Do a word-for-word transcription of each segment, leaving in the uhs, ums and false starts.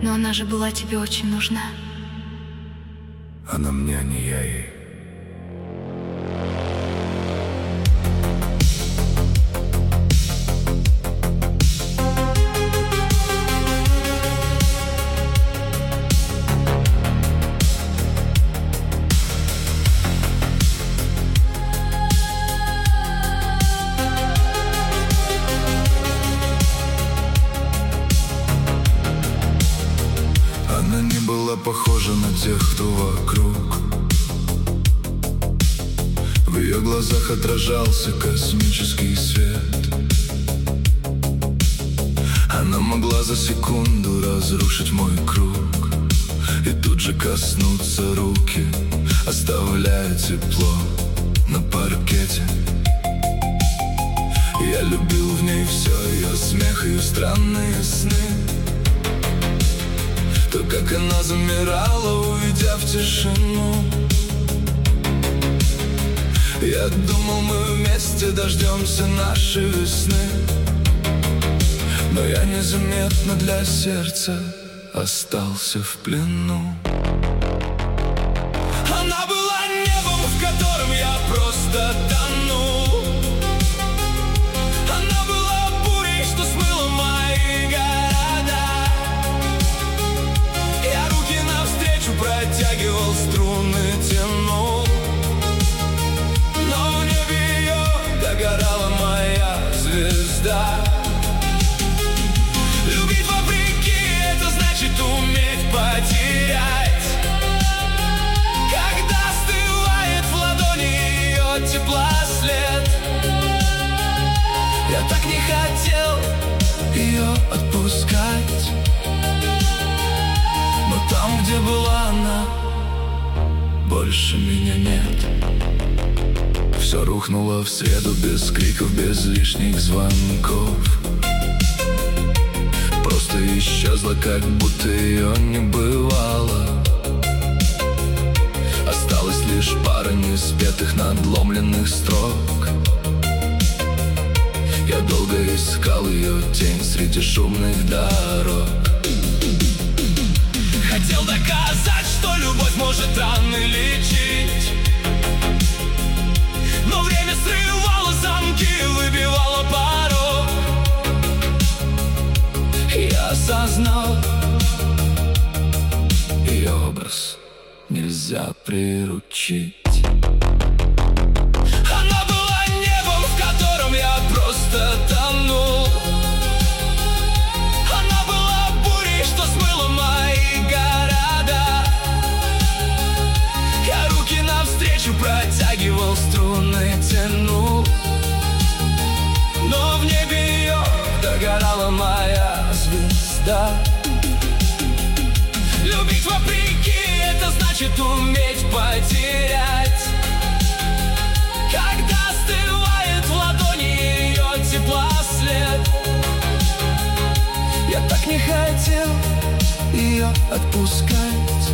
Но она же была тебе очень нужна. Она мне, а не я ей. Она не была похожа на тех, кто вокруг. В ее глазах отражался космический свет. Она могла за секунду разрушить мой круг и тут же коснуться руки, оставляя тепло на паркете. Я любил в ней все, ее смех, ее странные сны. То, как она замирала, уйдя в тишину. Я думал, мы вместе дождемся нашей весны, но я незаметно для сердца остался в плену. Она была небом, в котором я просто тону. Она была бурей, что смыла мои города. Я руки навстречу протягивал, струны тянул, но в небе ее догорала моя звезда. Любить вопреки — это значит уметь потерять. Когда остывает в ладони ее тепла след, я так не хотел ее отпускать. Но там, где была она, больше меня нет. Все рухнуло в среду без криков, без лишних звонков. Просто исчезла, как будто ее не бывало. Осталась лишь пара неспетых, надломленных строк. Я долго искал ее тень среди шумных дорог. Хотел доказать, что любовь может раны лечить, но время срывало замки, выбивало порог. Я осознал, ее образ нельзя приручить. Она была небом, в котором я просто тонул. Она была бурей, что смыла мои города. Я руки навстречу протягивал, струны тянул, но в небе ее догорала моя звезда. Любить вопреки — это значит уметь потерять. Когда остывает в ладони ее тепла след, я так не хотел ее отпускать.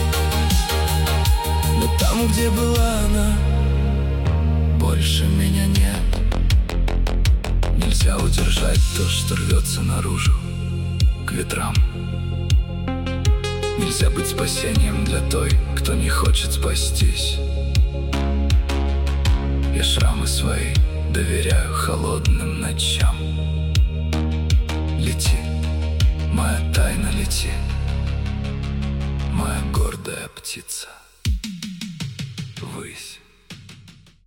Но там, где была она, больше меня нет. Нельзя удержать то, что рвется наружу к ветрам. Нельзя быть спасением для той, кто не хочет спастись. Я шрамы свои доверяю холодным ночам. Лети, моя тайна, лети, моя гордая птица, ввысь.